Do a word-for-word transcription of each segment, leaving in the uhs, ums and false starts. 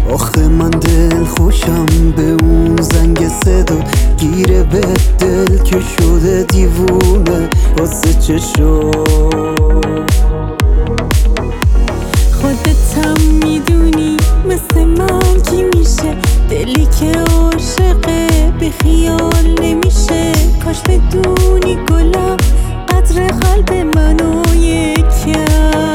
آخه من دل خوشم به اون زنگ صدا، گیره به دل که شده دیوونه واسه چه شد. خودتم میدونی مثل من کی میشه، دلی که عاشقه به خیال نمیشه. کاش بدونی گلم قدر قلب منو یکم.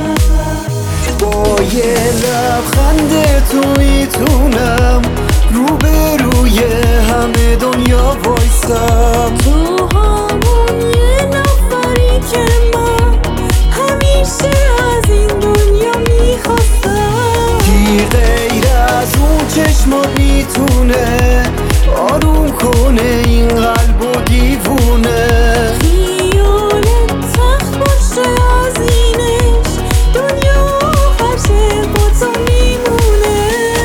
با یه لبخند تو میتونم روبروی همه دنیا وایسم. تو همون یه نفری که من همیشه از این دنیا میخواستم. کی غیر از اون چشمات میتونه آروم کنه این قلب و دیوونه. خیالت تخت باشه عزیزش، دنیا آخرشه با تو میمونه.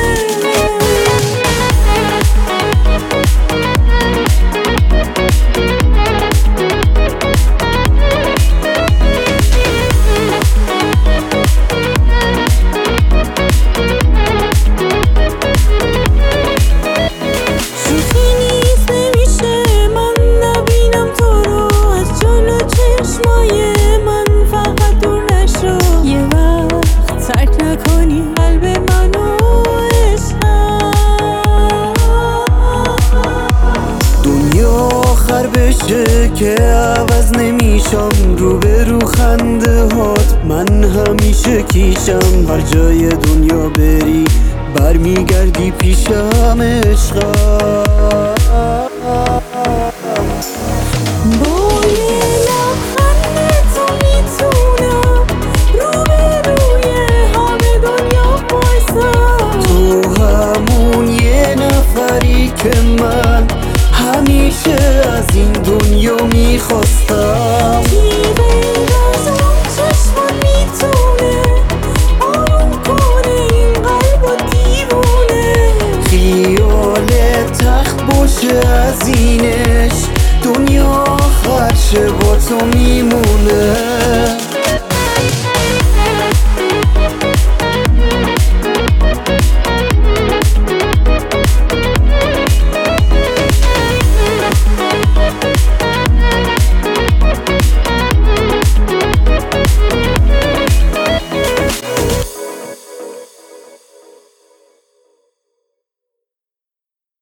شوخی نیست نمیشه من نبینم تو رو از جلو چشمای من، فقط دور نشو یه وقت ترک نکنی قلب منو عشقم. دنیا آخر بشه که عوض نمیشم، روبرو خنده هات من همیشه کیشم. هر جای دنیا بری برمیگردی پیشم عشقم. با یه لبخند تو میتونم روبروی همه دنیا وایسم. تو همون یه نفری که من همیشه از این دنیا میخواستم. کی غیر از اون چشمان میتونه آروم کنه این قلب و دیوونه. خیال تخت باشه از اینش دنیا آخرشه با تو میمونه.